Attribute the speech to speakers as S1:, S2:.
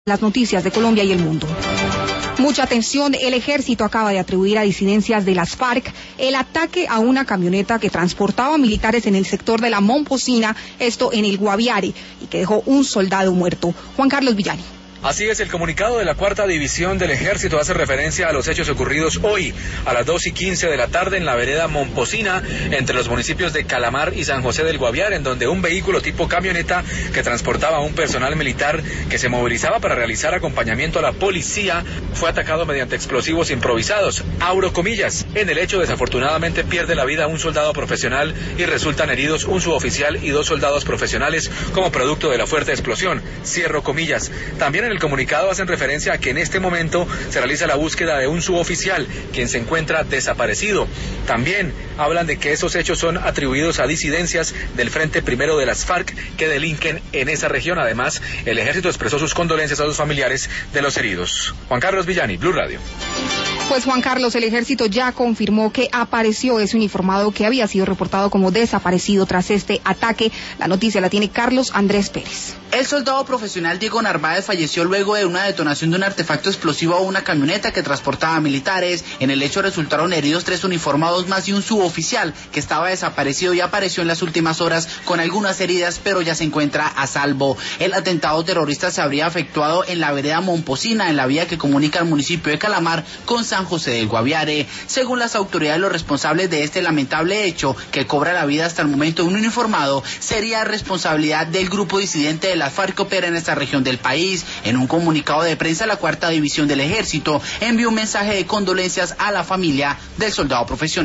S1: Las noticias de Colombia y el mundo. Mucha atención, el ejército acaba de atribuir a disidencias de las FARC el ataque a una camioneta que transportaba militares en el sector de la Momposina, esto en el Guaviare, y que dejó un soldado muerto. Juan Carlos Villani.
S2: Así es, el comunicado de la Cuarta División del Ejército hace referencia a los hechos ocurridos hoy a las 2:15 de la tarde en la vereda Momposina, entre los municipios de Calamar y San José del Guaviare, en donde un vehículo tipo camioneta que transportaba a un personal militar que se movilizaba para realizar acompañamiento a la policía fue atacado mediante explosivos improvisados. Abro comillas, en el hecho desafortunadamente pierde la vida un soldado profesional y resultan heridos un suboficial y 2 soldados profesionales como producto de la fuerte explosión. Cierro comillas. También en el comunicado hacen referencia a que en este momento se realiza la búsqueda de un suboficial, quien se encuentra desaparecido. También hablan de que esos hechos son atribuidos a disidencias del Frente Primero de las FARC que delinquen en esa región. Además, el ejército expresó sus condolencias a los familiares de los heridos. Juan Carlos Villani, Blue Radio.
S1: Pues Juan Carlos, el ejército ya confirmó que apareció ese uniformado que había sido reportado como desaparecido tras este ataque. La noticia la tiene Carlos Andrés Pérez.
S3: El soldado profesional Diego Narváez falleció luego de una detonación de un artefacto explosivo a una camioneta que transportaba militares. En el hecho resultaron heridos 3 uniformados más y un suboficial que estaba desaparecido y apareció en las últimas horas con algunas heridas, pero ya se encuentra a salvo. El atentado terrorista se habría efectuado en la vereda Momposina, en la vía que comunica el municipio de Calamar con San José del Guaviare. Según las autoridades, los responsables de este lamentable hecho, que cobra la vida hasta el momento de un uniformado, sería responsabilidad del grupo disidente de las FARC que opera en esta región del país. En un comunicado de prensa, la Cuarta División del Ejército envió un mensaje de condolencias a la familia del soldado profesional.